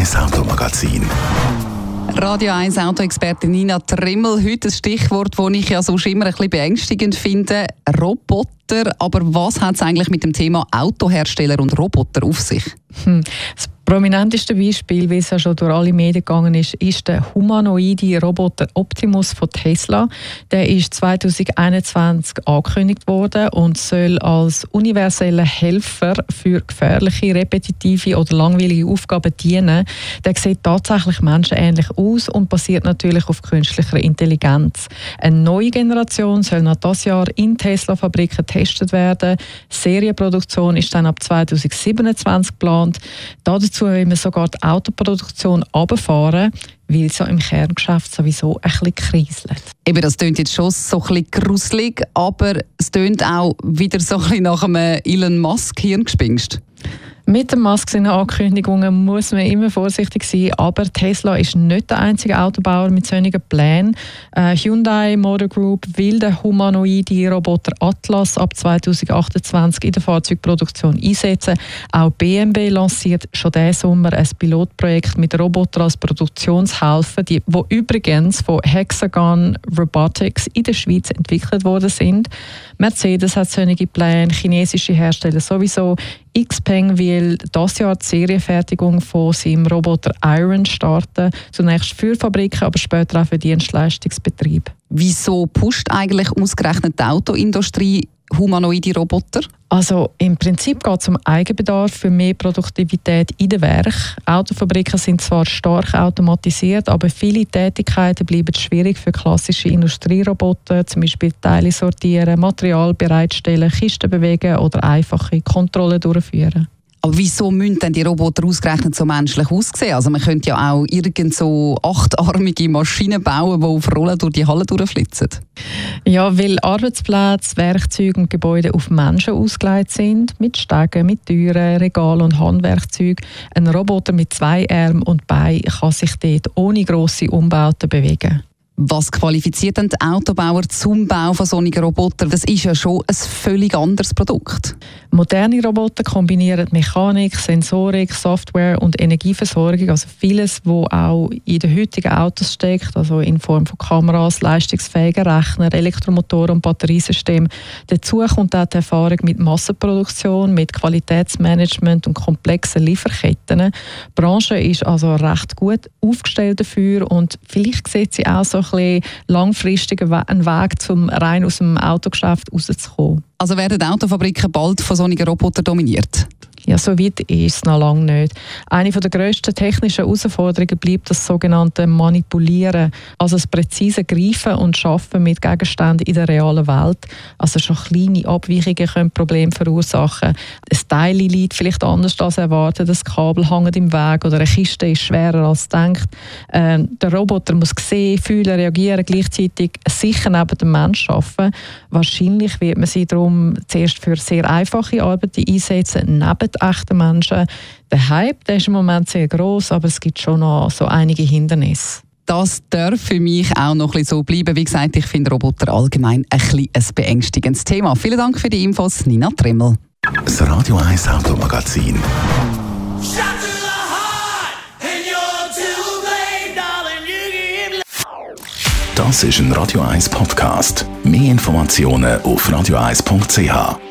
1 Automagazin. Radio 1 Autoexpertin Nina Trimmel. Heute ein Stichwort, das ich ja sonst immer ein bisschen beängstigend finde. Roboter. Aber was hat es eigentlich mit dem Thema Autohersteller und Roboter auf sich? Das prominenteste Beispiel, wie es ja schon durch alle Medien gegangen ist der humanoide Roboter Optimus von Tesla. Der ist 2021 angekündigt worden und soll als universeller Helfer für gefährliche, repetitive oder langweilige Aufgaben dienen. Der sieht tatsächlich menschenähnlich aus und basiert natürlich auf künstlicher Intelligenz. Eine neue Generation soll noch dieses Jahr in Tesla-Fabriken getestet werden. Serienproduktion ist dann ab 2027 geplant. Dazu will man sogar die Autoproduktion runterfahren, weil es ja im Kerngeschäft sowieso ein bisschen kriselt. Eben, das klingt jetzt schon so ein bisschen gruselig, aber es klingt auch wieder so ein bisschen nach einem Elon Musk-Hirngespinst. Mit den Musk-Ankündigungen muss man immer vorsichtig sein, aber Tesla ist nicht der einzige Autobauer mit solchen Plänen. Hyundai Motor Group will den humanoiden Roboter Atlas ab 2028 in der Fahrzeugproduktion einsetzen. Auch BMW lanciert schon diesen Sommer ein Pilotprojekt mit Robotern als Produktionshelfer, die übrigens von Hexagon Robotics in der Schweiz entwickelt worden sind. Mercedes hat solche Pläne, chinesische Hersteller sowieso. XPeng will dieses Jahr die Serienfertigung von seinem Roboter Iron starten. Zunächst für Fabriken, aber später auch für Dienstleistungsbetriebe. Wieso pusht eigentlich ausgerechnet die Autoindustrie humanoide Roboter? Also im Prinzip geht es um Eigenbedarf für mehr Produktivität in den Werken. Autofabriken sind zwar stark automatisiert, aber viele Tätigkeiten bleiben schwierig für klassische Industrieroboter, zum Beispiel Teile sortieren, Material bereitstellen, Kisten bewegen oder einfache Kontrollen durchführen. Aber wieso müssen denn die Roboter ausgerechnet so menschlich aussehen? Also man könnte ja auch irgend so achtarmige Maschinen bauen, die auf Rollen durch die Halle durchflitzen. Ja, weil Arbeitsplätze, Werkzeuge und Gebäude auf Menschen ausgelegt sind, mit Stegen, mit Türen, Regalen und Handwerkzeugen. Ein Roboter mit 2 Armen und Beinen kann sich dort ohne grosse Umbauten bewegen. Was qualifiziert denn die Autobauer zum Bau von solchen Robotern? Das ist ja schon ein völlig anderes Produkt. Moderne Roboter kombinieren Mechanik, Sensorik, Software und Energieversorgung, also vieles, was auch in den heutigen Autos steckt, also in Form von Kameras, leistungsfähigen Rechner, Elektromotoren und Batteriesystemen. Dazu kommt auch die Erfahrung mit Massenproduktion, mit Qualitätsmanagement und komplexen Lieferketten. Die Branche ist also recht gut aufgestellt dafür und vielleicht sieht sie auch so ein bisschen langfristig einen Weg, um rein aus dem Autogeschäft rauszukommen. Also werden Autofabriken bald von solchen Robotern dominiert? Ja, so weit ist es noch lange nicht. Eine der grössten technischen Herausforderungen bleibt das sogenannte Manipulieren, also das präzise Greifen und Schaffen mit Gegenständen in der realen Welt. Also schon kleine Abweichungen können Probleme verursachen. Ein Teil liegt vielleicht anders als erwartet, das Kabel hängt im Weg oder eine Kiste ist schwerer als gedacht. Der Roboter muss sehen, fühlen, reagieren, gleichzeitig sicher neben dem Menschen arbeiten. Wahrscheinlich wird man sie darum zuerst für sehr einfache Arbeiten einsetzen, neben echten Menschen. Der Hype, der ist im Moment sehr gross, aber es gibt schon noch so einige Hindernisse. Das darf für mich auch noch ein bisschen so bleiben. Wie gesagt, ich finde Roboter allgemein ein beängstigendes Thema. Vielen Dank für die Infos, Nina Trimmel. Das Radio 1 Automagazin. Das ist ein Radio 1 Podcast. Mehr Informationen auf radio1.ch.